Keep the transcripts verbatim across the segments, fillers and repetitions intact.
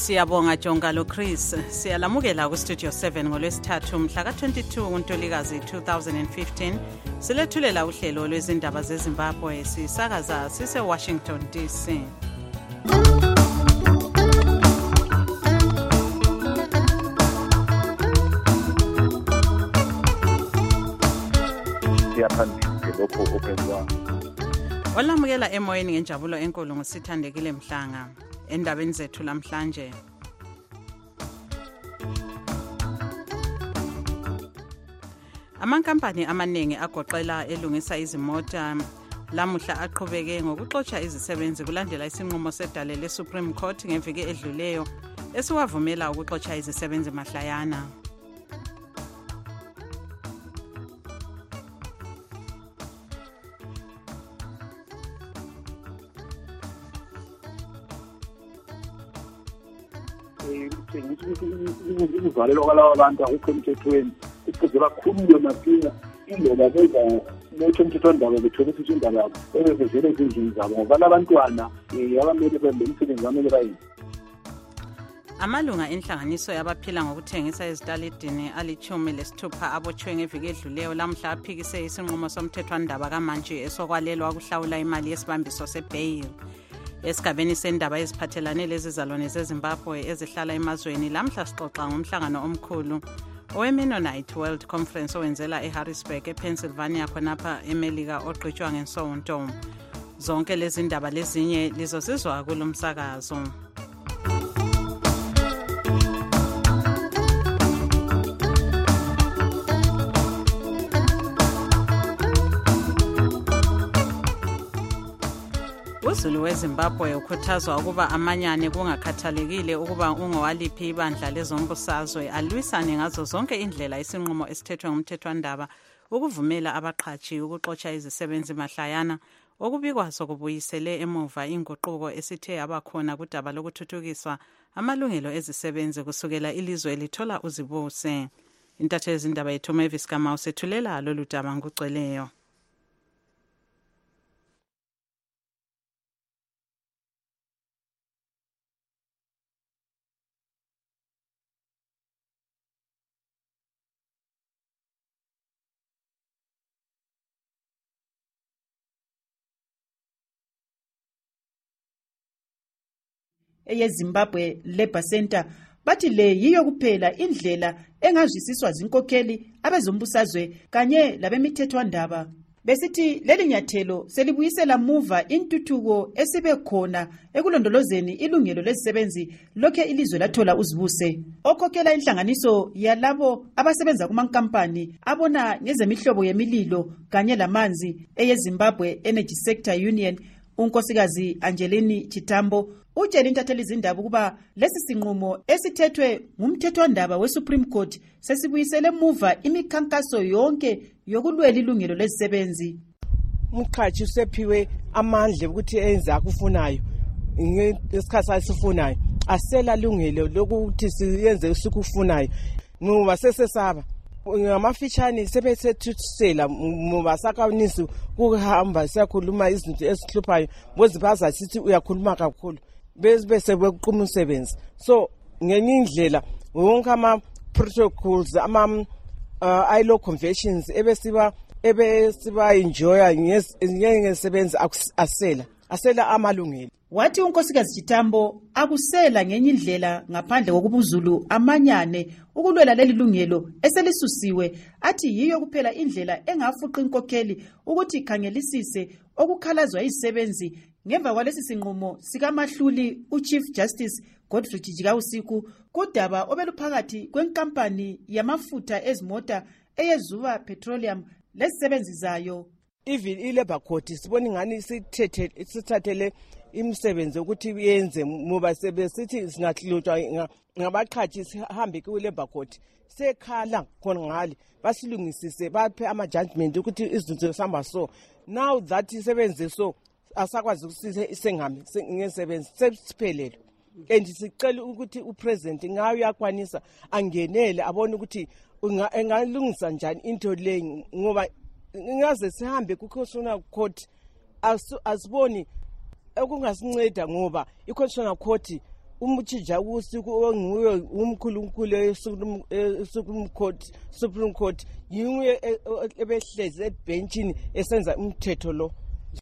Siyabonga Jongalo Chris. Siyalamukela ku Studio seven ngolwesithathu mhla ka twenty-two kuNtulikazi two thousand fifteen. Silethulela uhlelo lwezindaba zeZimbabwe sisakaza sise Washington D C. Siyaphambili lokho okwenziwa. Olamukela emoyeni ngenjabulo enkulu ngusithandekile Mhlanga. Endabeni zethu lamhlanje. Amankampani amaningi agoqela elungisa izimota lamuhla aqhubeke ngokuxotsha izisebenzi kulandela isinqumo sedale leSupreme Court ngeviki edluleyo esiwavumela ukuxotsha izisebenzi mahlayana. Ukuvalelwa kwalabo bantu akukho emthethweni kufuze bakhulume masinya indlela benza letho emthethwandaba bethola ukuthi indaba yabo ebezele ezindlini zabo ngoba labantwana abamele benze umsebenzi wamele bayenze. Amalunga enhlanganiso yabaphila ngokuthengisa ezitalidini alichumi lesithupha abotshwe ngeviki edluleyo lamhla aphikise isinqumo somthethwandaba kamanje esokwalelwa ukuhlawula imali yesibambiso sebail. Esigabeni sendaba eziphathelane lezizalwane zeZimbabwe ezihlala emazweni lamhla sixoxa ngomhlangano omkhulu oweMennonite World Conference owenzela eHarrisburg ePennsylvania khonapha eMelika oqhutshwa ngensonto. Zonke lezi ndaba lezinye lizosizwa kulomsakazo. UZulu weZimbabwe ukhuthazwa ukuba amanyane kungakhathalekile ukuba ungowaliphi ibandla lezombusazwe alwisane ngazo zonke indlela isinqumo esithethwe ngumthethwandaba ukuvumela abaqhatshi ukuxotsha izisebenzi mahlayana okubikwa sokubuyisele emuva inguquko esithe abakhona kudaba lokuthuthukiswa amalungelo ezisebenzi kusukela ilizwe lithola uzibuse. Intatheli zindaba yethu Mavis Kamau sethulela lolu daba ngugcweleyo. eyeZimbabwe Labour Center bathi le yiyo kuphela indlela engazwisiswa zinkokheli abezombusazwe kanye labemithethwandaba. Besithi leli nyathelo selibuyisela muva intuthuko esibe khona ekulondolozeni ilungelo lezisebenzi lokhe ilizwe lathola uzibuse. Okhokhela inhlanganiso yalabo abasebenza kumankampani abona ngezemihlobo yemililo kanye lamanzi eyeZimbabwe Energy Sector Union unkosikazi Angelini Chitambo utshela intatheli zindaba ukuba lesi sinqumo esithethwe ngumthethwandaba weSupreme Court sesibuyisele muva imikhankaso yonke yokulwela ilungelo lezisebenzi. Umqhatshi usephiwe amandla ukuthi enze akufunayo ngesikhathi asifunayo asela lungelo lokuthi siyenze usikufunayo ngoba sesesaba ngamafitshane sebethethusela ngoba sakanisi ukuhamba siyakhuluma izinto esihluphayo bozibaza sithi uyakhuluma kakhulu bese beqhuma umsebenzi. So ngenye indlela wonke ama protocols ama uh, I L O conventions ebesiba ebesiba enjoy ngesebenzi asela asela amalungelo. Wathi unkosikazi Chitambo akusela ngenye indlela ngaphandle kokubuzulu amanyane ukulwela leli lungelo eselisusiwe athi yiyo kuphela indlela engafuqa inkokheli ukuthi ikhangelisise okukhalazwa izisebenzi ngemva kwalesi sinqumo sikamahluli uChief Justice Godfrey Jikausiku kudaba obeluphakathi kwenkampani yamafutha ezimota eyeZuba Petroleum lesisebenzi zayo. Even iLabour Court sibona ngani sithethe sithathele imisebenzi ukuthi yenze ngoba sebesithi singahlutshwa ngabaqhatshi sihambe kwiLabour Court sekhala khona ngale basilungisise baphe ama judgment ukuthi izinto zisamba so. Now that isebenze so asakwazi ukusise isengami ngesebenzi sephelelo and sicela ukuthi upresident ngayo yakwanisa angenele abone ukuthi engalungisa njani into le ngoba ngaze sihambe kuConstitutional Court asiboni okungasinceda ngoba iConstitutional Court umuchijakusi onguye umkhulunkulu eSupreme Court Supreme Court yiwe ebehlezi ebenchini esenza umthetho lo.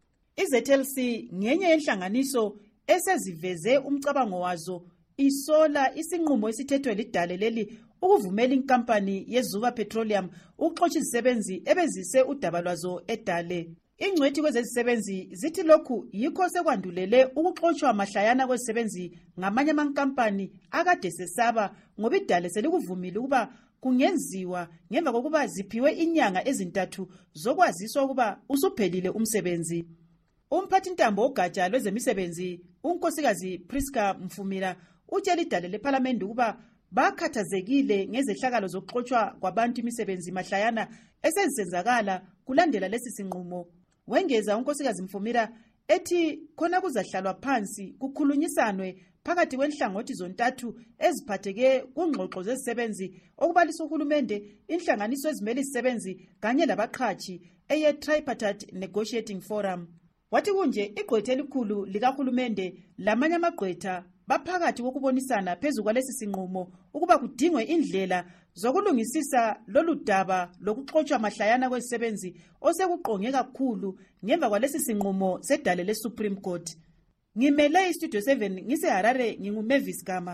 I-Z L C ngenye yenhlanganiso eseziveze umcabango wazo isola isinqumo esithethwe lidale leli ukuvumela inkampani yeZuba Petroleum ukuxotsha izisebenzi ebezise udaba lwazo edale. Ingcwethi kwezezisebenzi zithi lokhu yikho sekwandulele ukuxoxwa mahlayana kwezisebenzi ngamanye amankampani akade sesaba ngoba idale selikuvumile ukuba kungenziwa ngemva kokuba ziphiwe inyanga ezintathu zokwaziswa ukuba usuphelile umsebenzi. Umphathi ntambo ogatsha lwezemisebenzi unkosikazi Priska Mfumira utshela idale leParliament ukuba bakhathazekile ngezehlakalo zokuxoxwa kwabantu imisebenzi mahlayana esezenzakala kulandela lesi sinqumo. Wengeza unkosikazi Mfumira ethi khona kuzahlalwa phansi kukhulunyisanwe phakathi kwenhlangothi zontathu eziphatheke kungxoxo zezisebenzi okubalisa uhulumende, inhlanganiso ezimele izisebenzi kanye labaqhashi eye Tripartite Negotiating Forum. Wathi kunje igqwetha elikhulu likahulumende lamanye amagqwetha baphakathi kokubonisana phezu kwalesi sinqumo ukuba kudingwe indlela zokulungisisa lolu daba lokuxoxwa mahlayana kwezisebenzi osekuqonge kakhulu ngemva kwalesi sinqumo sedale leSupreme Court. Ngimele iStudio seven ngiseHarare nginguMavis Gama.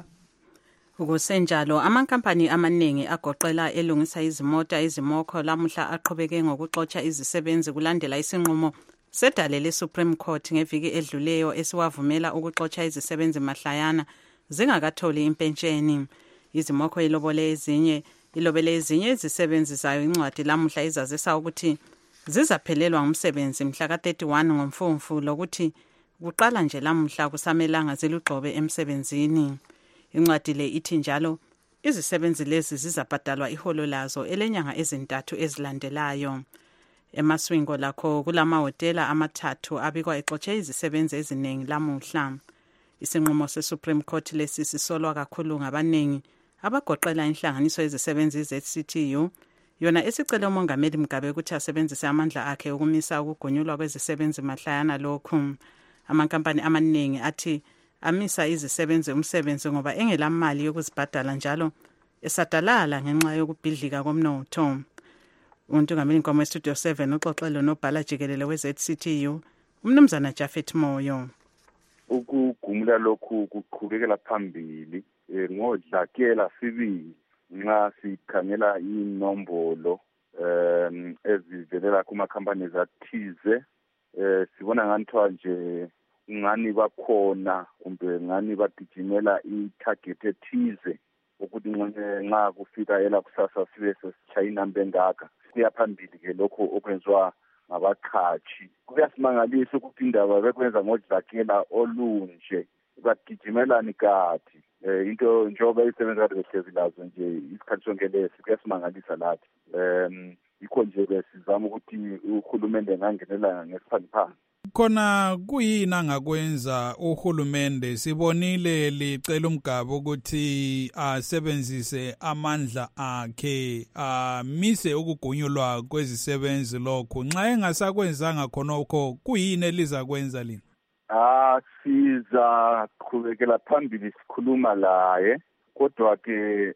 Ukusenjalo amankampani amaningi agoqela elungisa izimota izimokho lamuhla aqhubeke ngokuxoxa izisebenzi kulandela isinqumo sedale leSupreme Court ngeviki edluleyo esiwavumela ukuxoxa izisebenzi mahlayana zingakatholi impentsheni. Izimokho ilobole ezinye ilobele ezinye izisebenzi zayo incwadi lamuhla izazisa ukuthi zizaphelelwa ngumsebenzi mhla ka thirty-one ngoMfumfu lokuthi kuqala nje lamuhla kusamelanga zilugxobe emsebenzini. Incwadi le ithi njalo izisebenzi lezi zizabhadalwa iholo lazo elenyanga ezintathu ezilandelayo. Emaswingo lakho kulamahotela amathathu abikwa exoxe izisebenzi eziningi lamuhla. Isinqumo seSupreme Court lesi sisolwa kakhulu ngabaningi abagoqela inhlanganiso yezisebenzi ze-C T U yona esicela umongameli Mugabe ukuthi asebenzise amandla akhe ukumisa ukugonyulwa kwezisebenzi mahlayana lokhu. Amankampani amaningi athi amisa izisebenzi umsebenzi ngoba engelamali yokuzibhadala njalo esadalala ngenxa yokubhidlika komnotho. Untungameli Nkomo eStudio seven uxoxelo nobhala jikelele we-Z C T U umnumzana Jafet Moyo. Ukugumula lokhu kuqhubekela phambili ngodlakela sibili nxa sikhangela inombolo um ezivelela kumakhampani athize eh sibona nganthiwa nje ngani bakhona kumbe ngani bagijimela i-target ethize ukuthi nxa kufika ela kusasa sibe sesitshaya inamba engaka. Kuyaphambili ke lokho okwenziwa ngabaqhashi. Kuyasimangalisa ukuthi indaba bekwenza ngodlakela olunje bagijimelani kathi eh into njoba isebenza kade behlezi lazo nje isikhathi sonke lesi kuyasimangalisa lathi. Em yikho nje besizama ukuthi uhulumende engangenela ngesiphaniphansi. Khona kuyini angakwenza uhulumende? Sibonile licela uMgabe ukuthi asebenzise amandla akhe amise ukugonyulwa kwezisebenzi lokho. Nxa engasakwenzanga khonokho kuyini elizakwenza lina? Ah siza qhubekela phambili sikhuluma laye kodwa ke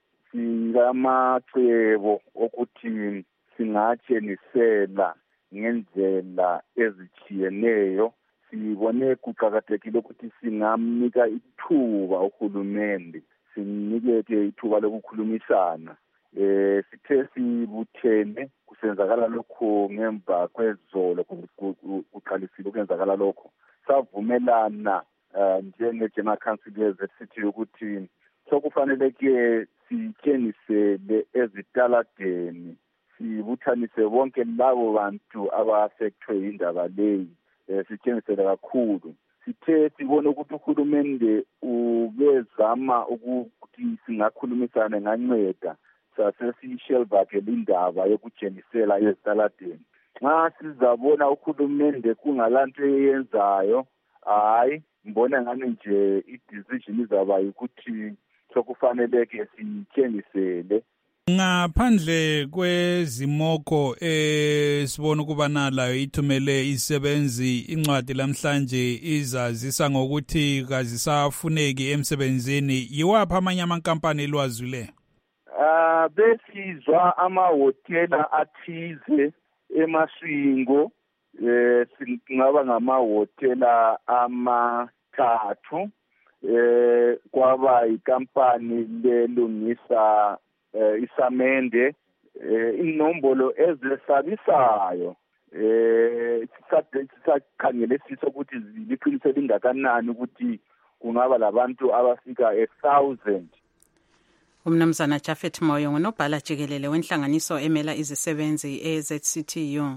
singamacebo ukuthi singatshenisela ngendlela ezitshiyeneyo. Sibone kuqakathekile ukuthi singamnika ithuba uhulumende, sinike ithuba lokukhulumisana. Eh sithe sibuthene kusenzakala lokho ngemva kwezolo kuqalisile ukwenzakala lokho. Savumelana njenge-General Council ye-Z ukuthi sokufanele ke sitshenisele ezitaladeni, sibuthanise bonke labo bantu abafectwe indaba leyi, sitshenisele kakhulu. Sithe sibone ukuthi uhulumende ubezama ukuthi singakhulumisana nganceda sasesishelva-ke lindaba yokutshenisela ezitaladeni. Nxa sizabona uhulumende kungalanto eyenzayo, hayi mbona ngani nje i-decision izaba ukuthi sokufanele ke sitshenisele. Ngaphandle kwezimoko esibona ukuba nalayo ithumele isebenzi incwadi lamhlanje izazisa ngokuthi kazisafuneki emsebenzini, yiwaphi amanye amankampani elwazile? Ah besizwa amahotela athize eMaswingo, eh singaba ngamahotela amathathu, eh kwaba ikampani lelungisa eh isamende, eh inombolo ezesabisayo, eh sisakhangele siso ukuthi liqinisele lingakanani ukuthi kungaba labantu abafika one thousand. Umnumzana Jafet Moyo ngunobhala jikelele wenhlanganiso emela izisebenzi e-Z C T U.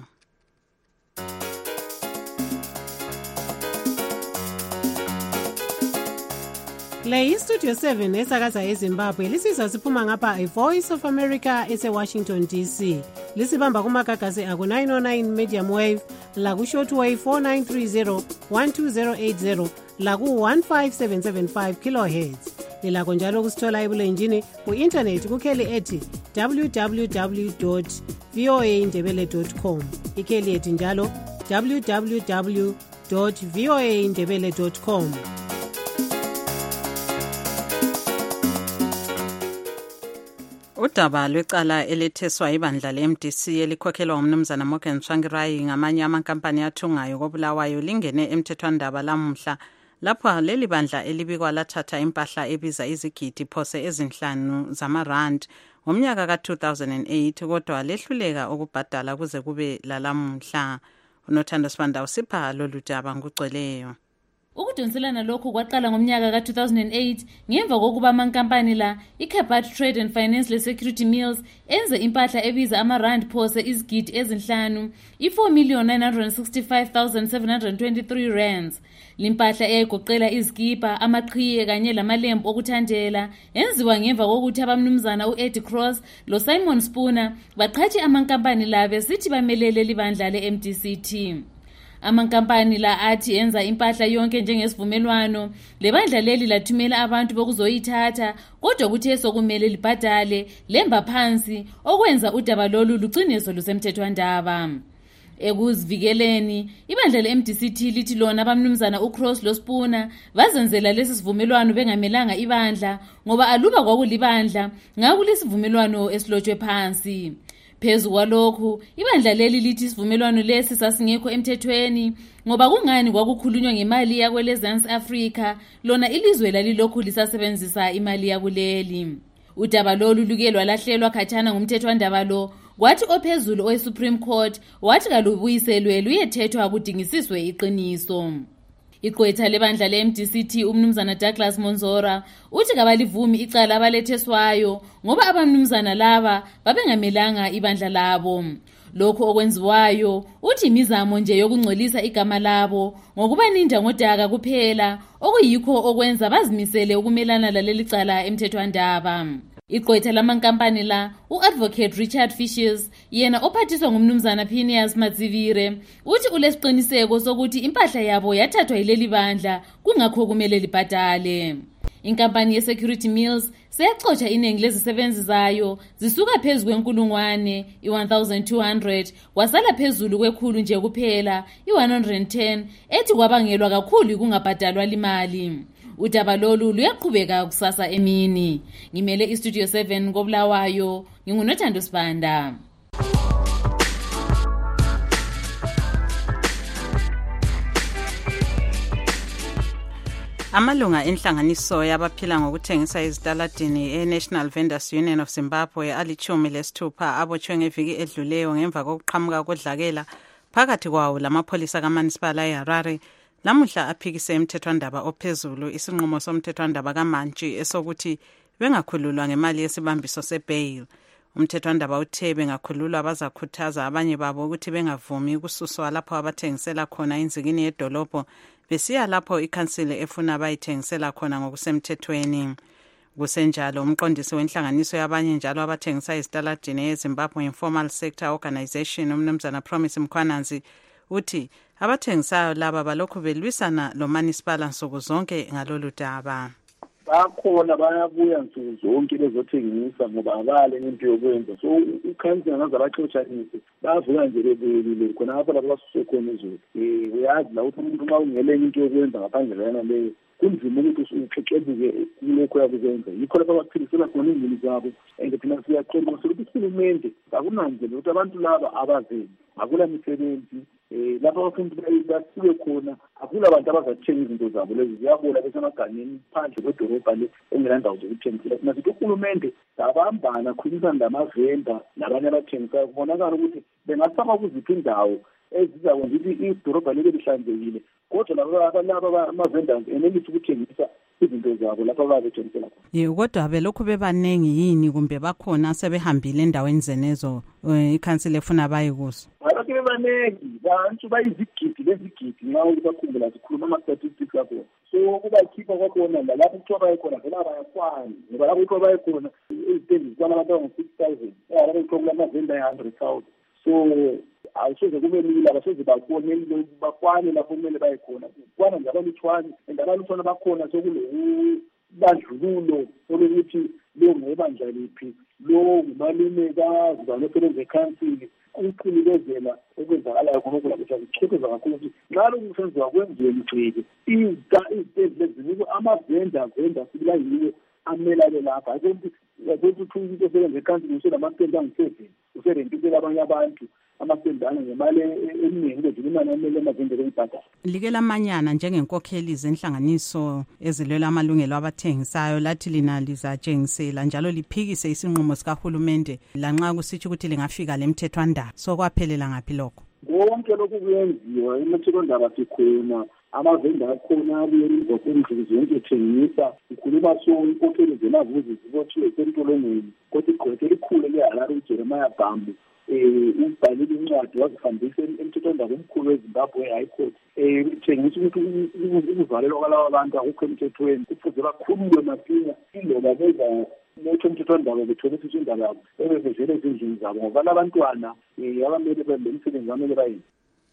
Le iStudio seven esakaza eZimbabwe lisizwa siphuma ngapha iVoice of America ese-Washington D C. Lisibamba kumagagasi aku nine oh nine medium wave, laku shortwave four nine three zero, one two zero eight zero, laku one five seven seven five kilohertz. Lilakho njalo kusithola ebulenjini ku-internet kukheli ethi w w w dot v o a indebele dot com. Ikheli ethi njalo w w w dot v o a indebele dot com. Udaba lwecala eletheswa ibandla le-M D C elikhokhelwa umnumzana Morgan Tsvangirai ngamanye amankampani athungayo koBulawayo lingene emthethwandaba lamuhla, lapho leli bandla elibikwa lathatha impahla ebiza izigidi phose ezinhlanu zamarand ngomnyaka ka two thousand eight, kodwa lehluleka ukubhadala kuze kube lalamuhla. Unothando Sibanda usipha lolu daba ngugcweleyo. Ukudonselana lokhu kwaqala ngomnyaka ka two thousand eight ngemva kokuba amankampani la iCabat Trade and Finance leSecurity Mills enze impahla ebiza amarand phose izigidi ezinhlanu i-four million nine hundred sixty-five thousand seven hundred twenty-three rands. Limpahla eyayigoqela izikipa, amaqhiye kanye lamalembu okuthandela enziwa ngemva kokuthi abamnumzana u-Eddie Cross lo Simon Spooner baqhathi amankampani la besithi bamelele libandla le-M D C T. Amankampani la athi enza impahla yonke njengesivumelwano, lebandla leli lathumela abantu bokuzoyithatha, kodwa kuthe sokumele libhadale lemba phansi, okwenza udaba lolu luqiniso lusemthethwandaba. Ekuzivikeleni, ibandla le-M D C T lithi lona abamnumzana uCross lo Spooner bazenzela lesi sivumelwano bengamelanga ibandla ngoba aluba kwakulibandla ngakulesivumelwano esilotshwe phansi. Phezu kwalokhu, ibandla leli lithi isivumelwano lesi sasingekho emthethweni ngoba kungani kwakukhulunywa ngemali yakwelezansi Africa, lona ilizwe lalilokhu lisasebenzisa imali yakuleli. Udaba lolu luke lwalahlelwa khathana ngumthethwandaba lo, kwathi ophezulu owe-Supreme Court wathi kalubuyiselwe luyethethwa kudingisiswe iqiniso. Igqwetha lebandla le-M D C T umnumzana Douglas Monzora uthi kabalivumi icala abaletheswayo ngoba abamnumzana laba babengamelanga ibandla labo. Lokho okwenziwayo uthi imizamo nje yokungcolisa igama labo ngokubaninda ngodaka kuphela, okuyikho okwenza bazimisele ukumelana laleli cala emthethwandaba. Igqwetha lamankampani la, u-Advocate Richard Fishes, yena ophathiswa ngumnumzana Phineas Madzivire, uthi ulesiqiniseko sokuthi impahla yabo yathathwa yileli bandla kungakho kumele libhadale. Inkampani ye-Security Mills seyaxotsha iningi lezisebenzi zayo zisuka phezu kwenkulungwane i-one thousand two hundred kwasala phezulu kwekhulu nje kuphela i-one hundred ten ethi kwabangelwa kakhulu kungabhadalwa limali. Udaba lolu luyaqhubeka kusasa emini. Ngimele iStudio seven koBulawayo, ngingunothando Sibanda. Amalunga enhlanganiso yabaphila ngokuthengisa ezitaladini e-National Vendors Union of Zimbabwe alichumi lesithupha abotshwe ngeviki edluleyo ngemva kokuqhamuka kodlakela phakathi kwawo lamapholisa kaMunicipal eHarare. Lamuhla aphikise emthethwandaba ophezulu isinqumo somthethwandaba kaMantshi esokuthi bengakhululwa ngemali yesibambiso sebail. Umthethwandaba uthe bengakhululwa bazakhuthaza abanye babo ukuthi bengavumi ukususwa lapho abathengisela khona inzikini yedolobho besiya lapho ikhansile efuna bayithengisela khona ngokusemthethweni. Kusenjalo umqondisi wenhlanganiso yabanye njalo abathengisa ezitaladini eZimbabwe Informal Sector Organization umnumzana Promise Mkhwananzi uthi abathengisayo laba balokhu belwisana lo municipal nsuku zonke ngalolu daba. bakhona bayabuya nsuku zonke bezothengisa ngoba abale into yokwenza. So ukhansela ngaze abaxotshanise bavuka nje bebuyile khona apho lapho basuse khona izulu. Eh uyazi la ukuthi umuntu uma ungelenye into yokwenza ngaphandle yana le kunzima ukuthi uxexebuke kulokho yakwenza. Yikho lapho abaphilisela khona izindlu zabo. And phela siyaqonda ukuthi uhulumende akunanzele ukuthi abantu laba abazeni akula misebenzi eh lapho abafundi basuke khona akula abantu abazathenga izinto zabo lezi ziyabola besemagangeni phandle kwedolobha le engelandawo zokuthengisela. Masithi uhulumende abambana khulisa ndamavenda nabanye abathengisayo kubonakala ukuthi bengasaba kuziphi indawo ezizakwenza ukuthi idolobha libe lihlanzekile. Kodwa laba laba ama-vendors enelithi ukuthengisa izinto zabo lapho ababethengisela khona. Yebo, kodwa belokhu bebaningi yini kumbe bakhona sebehambile endaweni zenezo ikhansila efuna baye kuzo? Abake bebaningi bantu bayizigidi lezigidi nxa bakhumbula sikhuluma ama-statistics lapho. So kubakhipha kwakhona lapho kuthiwa bayekhona vele abayakwani ngoba lapho kuthiwa bayekhona izitendi zikwana abantu abangu-six thousand lapho kuthiwa kulamavenda ayi-hundred thousand. So awusoze kube lula abasoze babone bakwane lapho kumele baye khona kwana nje abalutshwane and abalutshwane bakhona sokulobandlululo olokuthi lo ngebandla liphi lo ngumalumekazi banosebenza ekhansili ukuqinikezela okwenzakalayo khonokho lapho kuchitheza kakhulu ukuthi nxa lokhu kusenziwa kwenziwe mgceke izitendi lezinikwe amavenda venda sibila yiwo amelane lapha akokuthi ukuthi into esebenza ekhansili uselamastendi angu-seven userentisela abanye abantu amasendana ngemali eminingi bedlula imali amele amavende beyibhadala. Like lamanyana njengenkokheli zenhlanganiso ezilwela amalungelo abathengisayo lathi lina lizatshengisela njalo liphikise isinqumo sikahulumende lanxa kusitsho ukuthi lingafika lemthethwandaba. So kwaphelela ngaphi lokho? Konke lokhu kuyenziwa imthethwandaba sikhona amavenda akhona abuyerizwa kwendlu zonke ethengisa ikhuluma so inkokheli zelavuzi zibothiwe esentolongweni kodwa igqwethe elikhulu le-Harare uJeremiah Bambi ubhalile incwadi wazihambisa emthethwandaba omkhulu weZimbabwe High Court eh utshengisa ukuthi ukuvalelwa kwalabo abantu akukho emthethweni kufuze bakhululwe masinya indoba beza nothi umthethwandaba bethola ukuthi indaba yabo bebevele ezindlini zabo ngoba labantwana abamele bebe umsebenzi amele bayenze.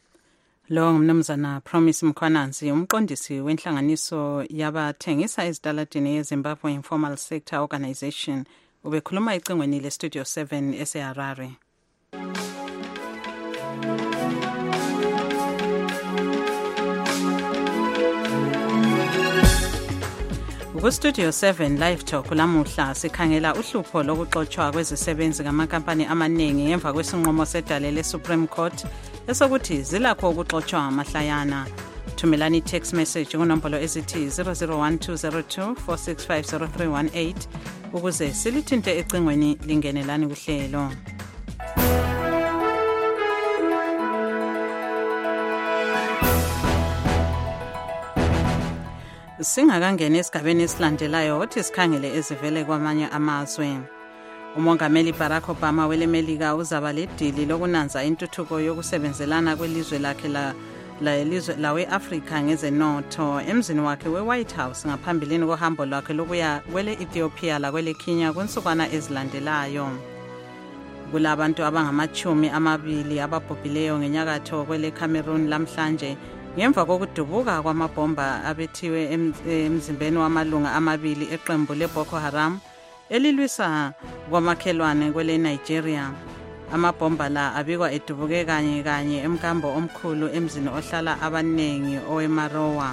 Lo ngumnumzana Promise Mkhwananzi umqondisi wenhlanganiso yabathengisa ezitaladini yeZimbabwe Informal Sector Organization ubekhuluma icingweni le Studio seven eseHarare. Ku-Studio seven Live Talk lamuhla sikhangela uhlupho lokuxotshwa kwezisebenzi kamakampani amaningi ngemva kwesinqumo sedale le-Supreme Court esokuthi zilakho ukuxotshwa amahlayana. Thumelani i-text message kunombolo ezithi zero zero one two zero two four six five zero three one eight ukuze silithinte ecingweni lingenelani kuhlelo. Singakangena esigabeni esilandelayo othi sikhangele ezivele kwamanye amazwe. Umongameli Barack Obama welemelika uzaba ledili lokunanza intuthuko yokusebenzelana kwelizwe lakhe la elizwe lawe Africa ngezenotho emzini wakhe we-White House ngaphambilini kohambo lwakhe lokuya kwele Ethiopia la kwele Kenya kunsukwana ezilandelayo. Kulabantu abangamachumi amabili ababhubhileyo ngenyakatho kwele Cameroon lamhlanje ngemva kokudubuka kwamabhomba abethiwe emzimbeni wamalunga amabili eqembu leBoko Haram elilwisa kwamakhelwane kwele Nigeria. Amabhomba la abikwa edubuke kanye kanye emkambo omkhulu emzini ohlala abanengi oweMarowa.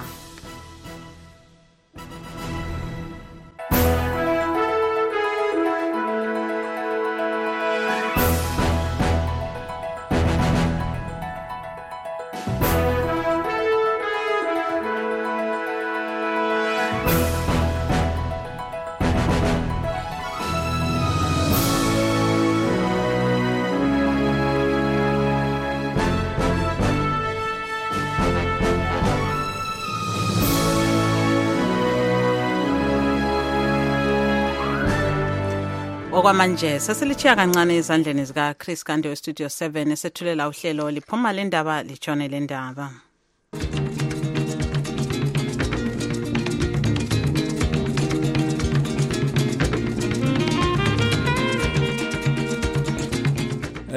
Okwamanje sesilichiya kancane ezandleni zika Chris Kande Studio seven esethulela uhlelo liphuma lendaba litshone lendaba.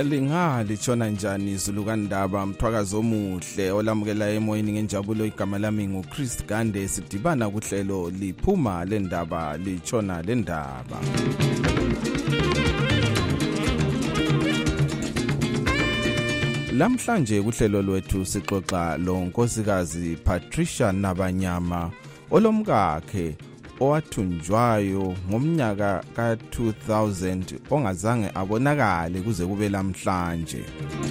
Linga litshona njani izulu kaNdaba, mthwakazi omuhle olamukela emoyeni ngenjabulo. Igama lami nguChris Gande, sidibana kuhlelo liphuma lendaba litshona lendaba. Lamhlanje kuhlelo lwethu sixoxa lo nkosikazi Patricia Nabanyama olomkakhe owathunjwayo ngomnyaka ka two thousand ongazange abonakale kuze kube lamhlanje.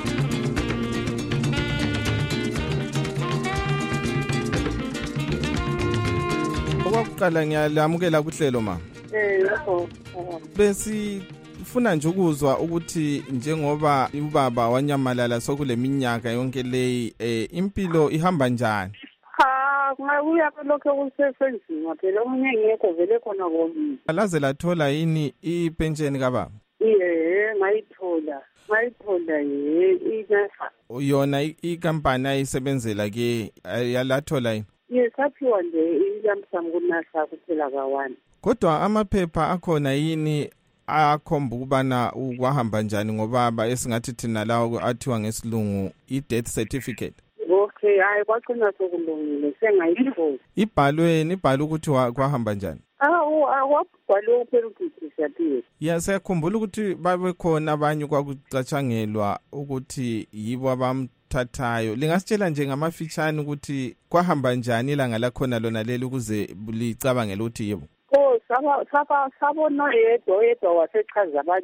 Okokuqala ngiyalamukela kuhlelo ma. Eh yebo. Besi funa nje ukuzwa ukuthi njengoba ubaba wanyamalala sokule minyaka yonke leyi eh, impilo ihamba njani? Ha, ngabuya lokho kusesenzima phela omunye ngekho vele khona komi. Alaze lathola yini ipension kababa? Iye, ngayithola. Ngayithola ye, inasa. Yona ikampani ayisebenzela ke yalathola yini? Yes, aphiwa nje ilamsam kunasa kuphela kawane. Kodwa amaphepha akhona yini akhomba ukubana ukwahamba njani ngobaba esingathi thina lawo athiwa ngesilungu i-death certificate? Okay, hayi kwaqina sokulungile sengayithola. Ibhalweni ibhala ukuthi kwahamba njani? Ah, akwabhalwe phela ukuthi siyaphila. Ya siyakhumbula ukuthi babe khona abanye kwakucatshangelwa ukuthi yibo abamthathayo. Lingasitshela nje ngamafitshane ukuthi kwahamba njani ilanga lakhona lona leli ukuze licabangele ukuthi yebo? Oh, saba saba sabona yedwa yedwa wasechaza abanye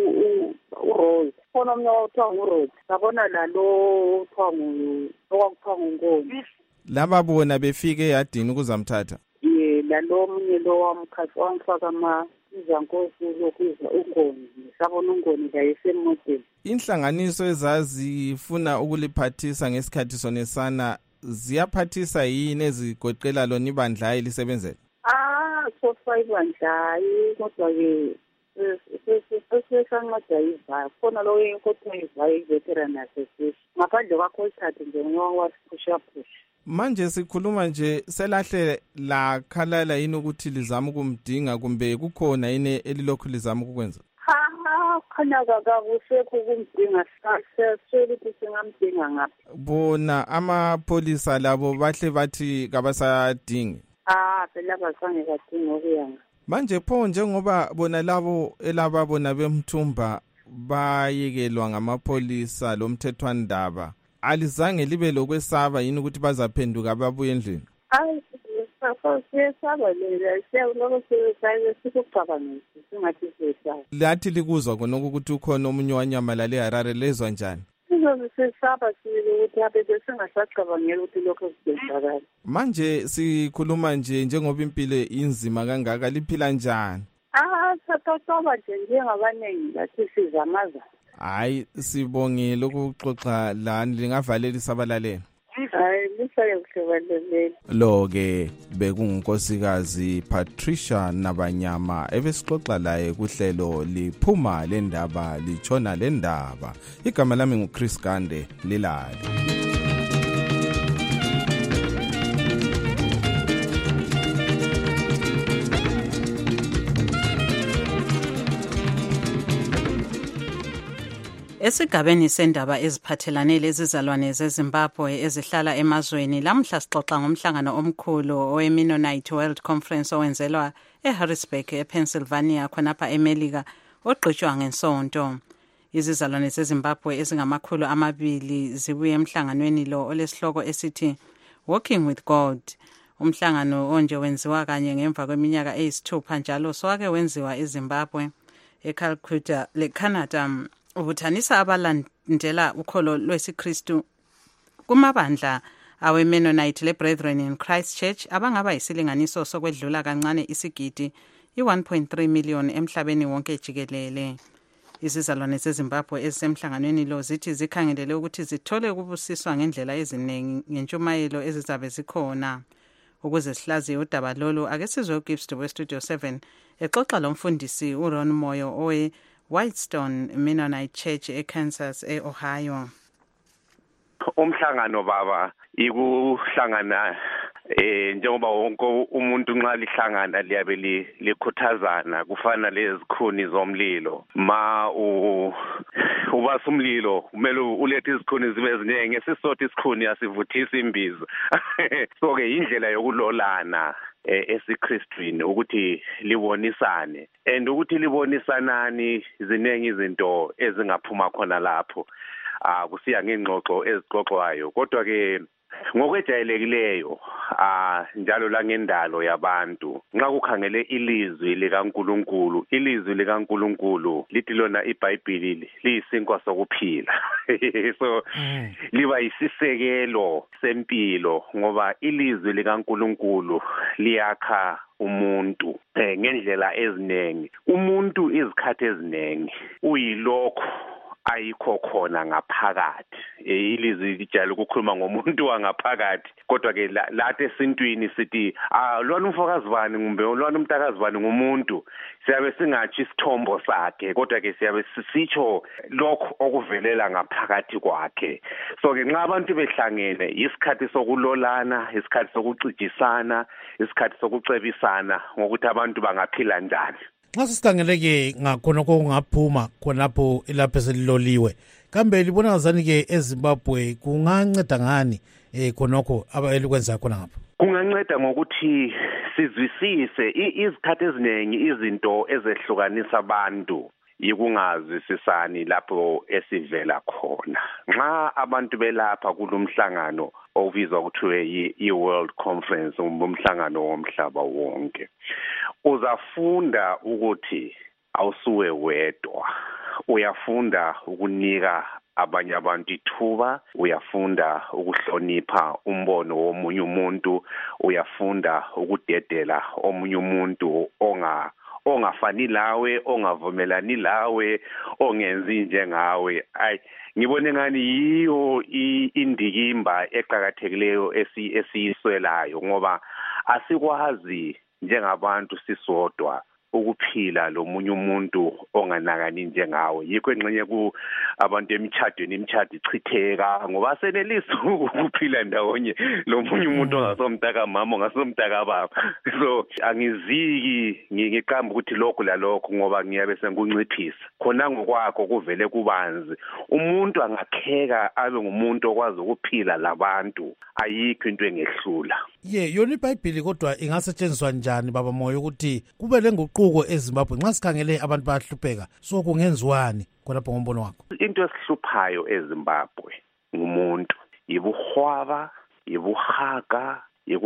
uRose. Khona omnye othiwa nguRose. Sabona lalo othiwa ngu okwakuthiwa nguNkosi. Laba bona befike eyadini ukuzamthatha. Ye, lalo omnye lo wamkhathi wamfaka ama izankosi lokuzwa uNgoni. Sabona uNgoni la esemoteni. Inhlanganiso ezazifuna ukuliphathisa ngesikhathi sonesana ziyaphathisa yini ezigoqela lona ibandla elisebenzela? Ah, so sayibandlayi kodwa ke sesesanceda ivayo khona lo yenkothi ivayo i-veteran association ngaphandle kwakho isithathu nje ngowasiphusha phusha. Manje sikhuluma nje selahle la khalala yini ukuthi lizama ukumdinga kumbe kukhona yini elilokhu lizama ukukwenza? Ha, khona kakusekho ukumdinga sasele ukuthi singamdinga ngapha. Bona amapolisa labo bahle bathi kabasadingi. Ah, phela basange badinga okuyanga. Manje pho njengoba bona labo elababona bemthumba bayekelwa ngamapolisa lomthethwandaba, alizange libe lokwesaba yini ukuthi bazaphenduka babuye endlini? Hayi, siyesaba lela siyaloko sisaye sikucabangisa singathi siyesaba. Lathi likuzwa khona ukuthi ukhona omunye wanyamalala eHarare lezwa njani? Sisaba sile ukuthi abe singasacabangela ukuthi lokho kuzenzakala. Manje sikhuluma nje njengoba impilo inzima kangaka liphila njani? Ah, sathoba nje njengabanengi bathi sizamaza. Hayi sibongile ukuxoxa lani lingavalela isabalaleni. Hayi lisaye kuhlebalele. Lo ke bekungunkosikazi Patricia Nabanyama ebesixoxa laye kuhlelo liphuma lendaba litshona lendaba. Igama lami nguChris Gande lilali. Esigabeni sendaba eziphathelane lezizalwane zeZimbabwe ezihlala emazweni, lamhla sixoxa ngomhlangano omkhulu owe-Mennonite World Conference owenzelwa eHarrisburg ePennsylvania khonapha eMelika ogqitshwa ngensonto. Izizalwane zeZimbabwe ezingamakhulu amabili zibuye emhlanganweni lo olesihloko esithi Walking with God. Umhlangano onje wenziwa kanye ngemva kweminyaka eyisithupha njalo sowake wenziwa eZimbabwe, eCalcutta leCanada. Ubuthanisa abalandela ukholo lwesiKristu kumabandla awe-Mennonite le-Brethren in Christ Church abangaba yisilinganiso sokwedlula kancane isigidi i-one point three million emhlabeni wonke jikelele. Izizalwane zeZimbabwe ezisemhlanganweni lo zithi zikhangelele ukuthi zithole ukubusiswa ngendlela eziningi ngentshumayelo ezizabe zikhona. Ukuze sihlaziye udaba lolu, ake sizwe uGibbs we-Studio seven exoxa lomfundisi uRon Moyo owe Whitestone Mennonite Church eKansas eOhio. Umhlangano baba ikuhlangana eh njengoba wonke umuntu nxa lihlangana liyabe likhuthazana kufana lezikhuni zomlilo ma ubasa umlilo kumele ulethe izikhuni zibe ziningi esisodwa isikhuni asivuthisa imbizo so ke indlela yokulolana esiKristwini ukuthi libonisane and ukuthi libonisanani ziningi izinto ezingaphuma khona lapho ah kusiya ngengxoxo ezixoxwayo kodwa ke ngokwejayelekileyo ah njalo la ngendalo yabantu nxa kukhangele ilizwi likaNkuluNkulu ilizwi likaNkuluNkulu lithi lona iBhayibheli liyisinkwa sokuphila so mm. liba isisekelo sempilo ngoba ilizwi likaNkuluNkulu liyakha umuntu eh ngendlela ezinengi umuntu izikhathi ezinengi uyilokho ayikho khona ngaphakathi ilizwi lijayele ukukhuluma ngomuntu wangaphakathi kodwa ke lathi esintwini sithi ah lona umfokazi bani ngumbe lona umntakazi bani ngumuntu siyabe singathi isithombo sakhe kodwa ke siyabe sisitsho lokho okuvelela ngaphakathi kwakhe so ke nxa abantu behlangene isikhathi sokulolana isikhathi sokucijisana isikhathi sokucebisana ngokuthi abantu bangaphila njani Nxa sisikhangeleke ngakhona kongaphuma khonapho ilapho eseliloliwe kambe libona ngazani ke eZimbabwe kunganceda ngani eh khonokho abayelikwenza khona ngapha kunganceda ngokuthi sizwisise izikhathi eziningi izinto ezehlukanisa abantu yikungazwisisani lapho esivela khona nxa abantu belapha kulomhlangano obizwa kuthiwe yi-World Conference umhlangano womhlaba wonke uzafunda ukuthi awusuwe wedwa uyafunda ukunika abanye abantu ithuba uyafunda ukuhlonipha umbono womunye umuntu uyafunda ukudedela omunye umuntu onga ongafani lawe ongavumelani lawe ongenzi njengawe ay ngibone ngani yiyo indikimba eqhakathekileyo esiyiswelayo ngoba asikwazi njengabantu sisodwa ukuphila lomunye umuntu onganakani njengawe yikho engxenye ku abantu emchadweni imchadi ichitheka ngoba senelisa ukuphila ndawonye lomunye umuntu ongasomntaka mama ongasomntaka baba so angiziki ngiqamba ukuthi lokho la lokho ngoba ngiyabe senginciphisa khona ngokwakho kuvele kubanzi umuntu angakheka abe ngumuntu okwazi ukuphila labantu ayikho into engehlula ye yona iBhayibheli kodwa ingasetshenziswa njani baba moyo ukuthi kube lenguquko eZimbabwe nxa sikhangele abantu bayahlupheka so kungenziwani khonapho ngombono wakho into esihluphayo eZimbabwe ngumuntu yibuhwaba yibuhaka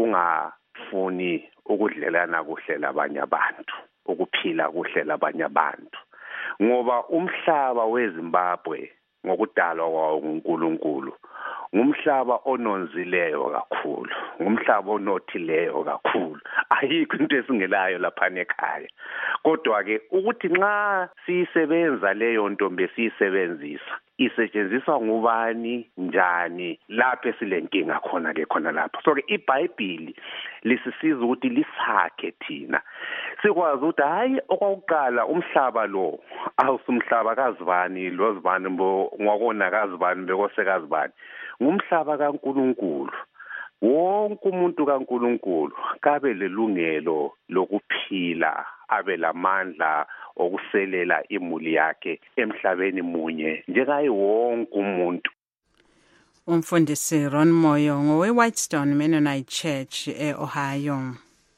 yikungafuni ukudlelana kuhle labanye abantu ukuphila kuhle labanye abantu ngoba umhlaba weZimbabwe ngokudalwa kwawo nguNkulunkulu ngumhlaba ononzileyo kakhulu ngumhlaba onothileyo kakhulu ayikho into esingelayo lapha ekhaya kodwa ke ukuthi nxa sisebenza leyo nto besiyisebenzisa isetshenziswa ngubani njani lapho silenkinga khona ke khona lapho so ke iBhayibheli lisisiza ukuthi lisakhe thina sikwazi ukuthi hayi okwakuqala umhlaba lo awusumhlaba kazibani lozibani mbo ngwakona kazibani bekosekazi bani ngumhlaba kaNkuluNkulu wonke umuntu kaNkuluNkulu kabe lelungelo lokuphila abe lamandla okuselela imuli yakhe emhlabeni munye njengaye wonke umuntu umfundisi Ron Moyo ngowe Whitestone Mennonite Church eOhio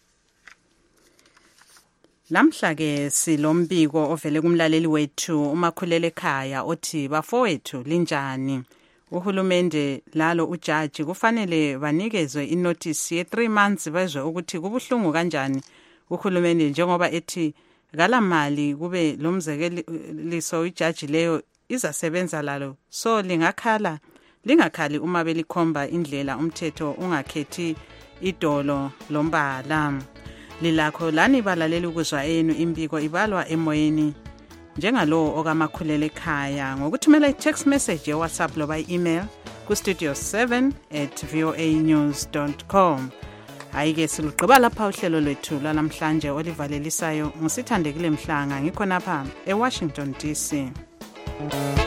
Lamhla ke silombiko ovele kumlaleli wethu umakhulele ekhaya othi bafowethu linjani uhulumende lalo ujaji kufanele banikezwe inotice ye three months bezwe ukuthi kubuhlungu kanjani uhulumende njengoba ethi kalamali kube lomzekeliso ujaji leyo izasebenza lalo so lingakhala lingakhali uma belikhomba indlela umthetho ungakhethi idolo lombala lilakho lani balaleli ukuzwa enu imbiko ibalwa emoyeni njengalo okamakhulele ekhaya ngokuthumela i-text message ye-WhatsApp loba i-email ku-studio seven at voanews dot com hayi-ke silugqiba lapha uhlelo lwethu lwalamhlanje olivalelisayo ngusithandekile Mhlanga ngikhonapha eWashington D C